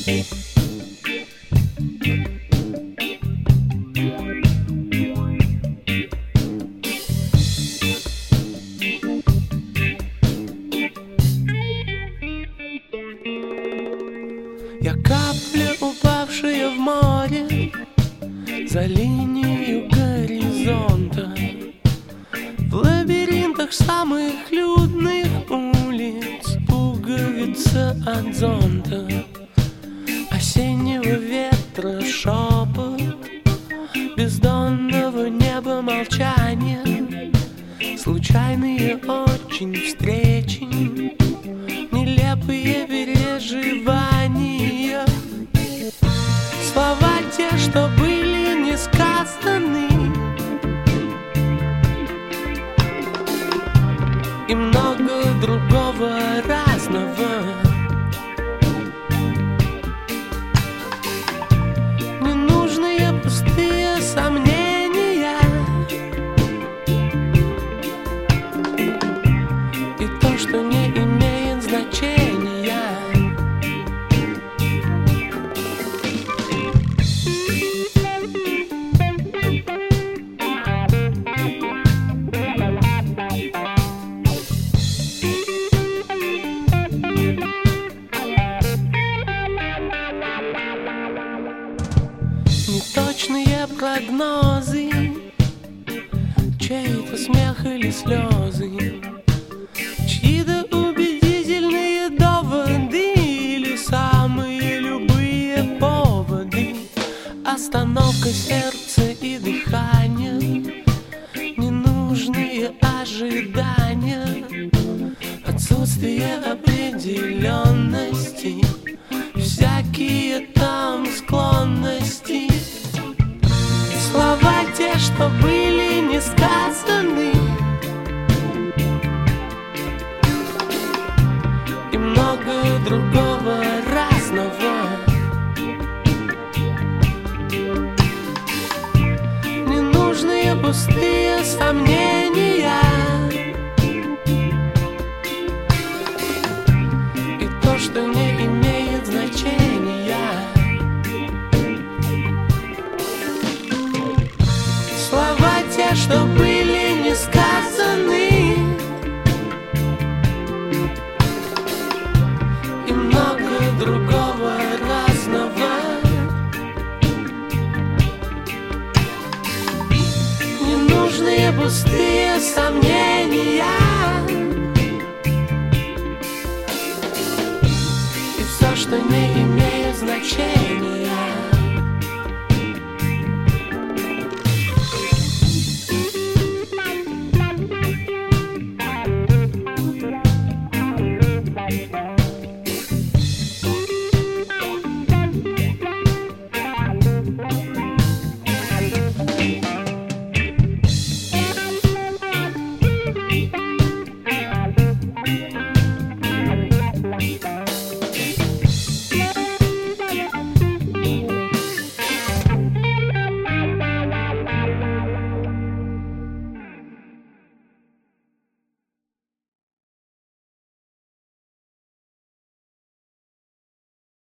Я капля, упавшая в море за линию горизонта, в лабиринтах самых людных улиц, пуговица от зонта, осеннего ветра шепот, бездонного неба молчание, случайные очень встречи, нелепые переживания, слова те, что были не сказаны, и много другого разного. Ненужные пустые сомнения и то, что не имеет значения. Неточные прогнозы, чей-то смех или слезы, чьи-то убедительные доводы или самые любые поводы, остановка сердца и дыхания, ненужные ожидания, отсутствие определенности, всякие там склонности, слова те, что были не сказаны, и много другого разного. Ненужные пустые сомнения и то, что не имеет значения. Слова те, что были не сказаны, и много другого разного. Ненужные пустые сомнения и все, что не имеет значения.